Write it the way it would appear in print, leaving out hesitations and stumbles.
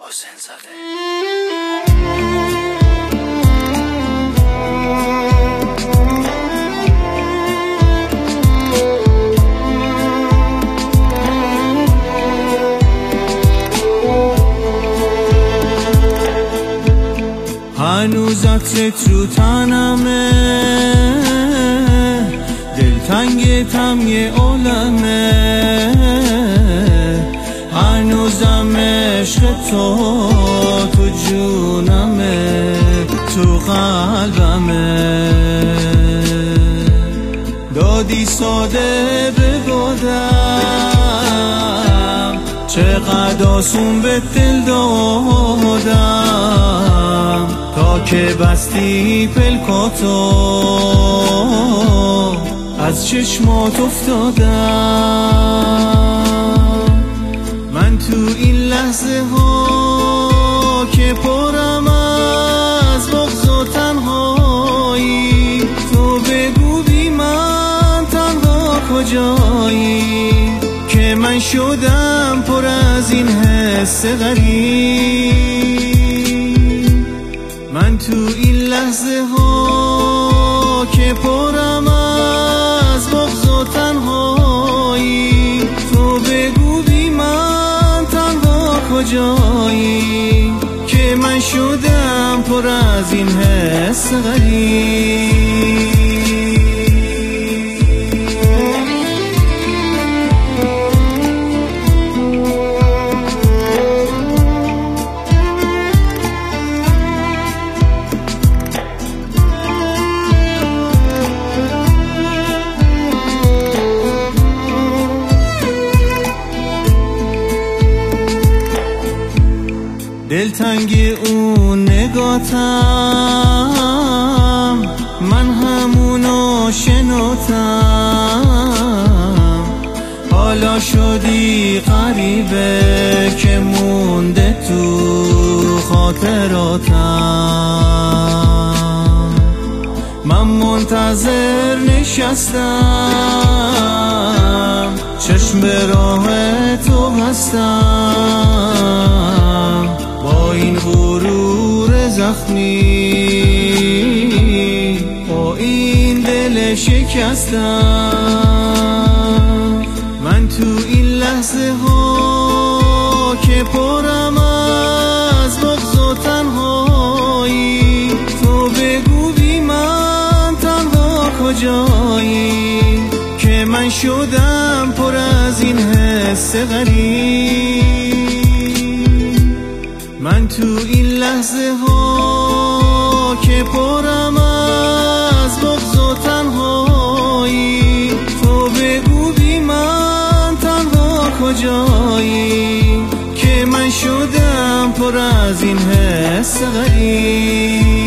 حسین زاده. هنوز عطرت رو تنمه، دلتنگتم یه عالمه، هنوزم عشق تو جونمه، تو قلبمه. دادی ساده بگادم، چقدر آسون به دل دادم، تا که بستی پلکاتو از چشمات افتادم. من تو این لحظه ها که پرم از بغض و تنهایی، تو بگو بی من تنها کجایی، که من شدم پر از این حس غریب. من تو این لحظه ها که پرم از بغض و تنهایی، تو بگو بی من تنها کجایی، که من شدم پر از این حس غریب. دلتنگ اون نگاتم، من همونو شنوتم، حالا شدی غریبه که مونده تو خاطراتم. من منتظر نشستم، چشم به راه تو هستم، با این غرور زخمی، با این دل شکستم. من تو این لحظه ها که پرم از بغض و تنهایی، تو بگو بی من تنها کجایی، که من شدم پر از این حس غریب. من تو این لحظه ها که پرم از بغض و تنهایی، تو بگو بی من تنها کجایی، که من شدم پر از این حس غریب.